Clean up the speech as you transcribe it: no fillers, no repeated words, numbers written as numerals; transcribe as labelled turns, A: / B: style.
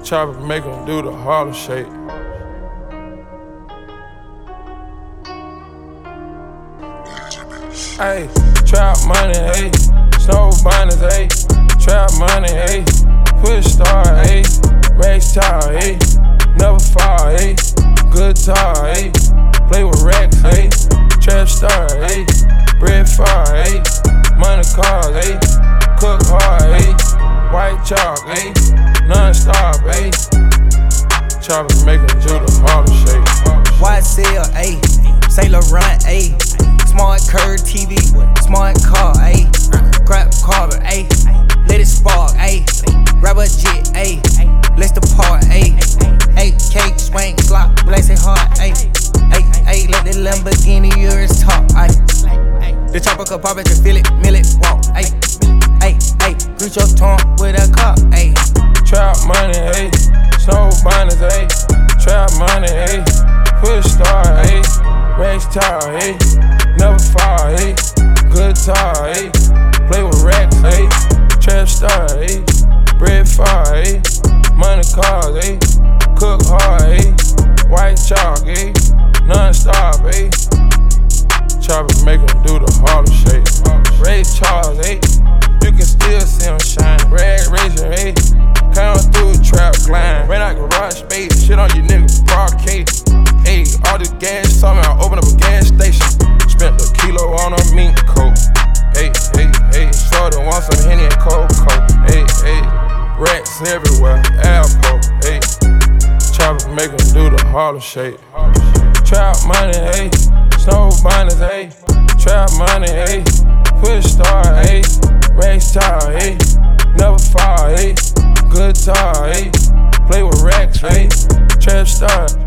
A: Chopper make 'em do the Harlem Shake. Ayy, trap money, ayy, snow bonnets, ayy, trap money, ayy, push star, ayy, race tar, ayy, never fall, ayy, good tar, ayy, play with racks, ayy, trap star, ayy, bread far, ayy, money cars, ayy, cook hard, ayy, white chalk, ayy, non-stop, ayy, chopper make 'em do the Harlem Shake.
B: YSL, ayy, Saint Laurent, ayy, smart curve TV, smart car, ayy, grab carver, ayy, let it spark, ayy, grab a jet, ayy, let's depart, ayy, cake, swing, slop, bless it hard, ayy, let the Lamborghini yours talk, ayy, the chopper could pop it, you feel it, mill it, walk, ayy, grease your tongue with a cup, ayy.
A: Trap money, ayy, snow bonnets, ayy, trap money, ayy, push star, ayy, race tar, ayy, never fall, ayy, good tar, ayy, play with racks, ayy, trap star, ayy, bread far, ayy, money cars, ayy, cook hard, ayy, white chalk, ayy, non-stop, ayy, chopper make 'em do the Harlem Shake. Ray Charles, ayy, you can still see 'em shine. Rag razor, ayy, come through the trap glide. Ran out garage space, shit on you niggas, parquet. Ayy, all this gas, saw me, I open up a gas station. Spent a kilo on a mink coat. Ayy, shorty want some Henny and Coco. Ayy, rats everywhere, Apple. Ayy, chopper make 'em do the Harlem Shake. Trap money, ayy, snow bonnets, ayy, trap money, ayy, push star, ayy, race tar, ayy, never fall, ayy, good tar, ayy, play with racks, ayy, trap star.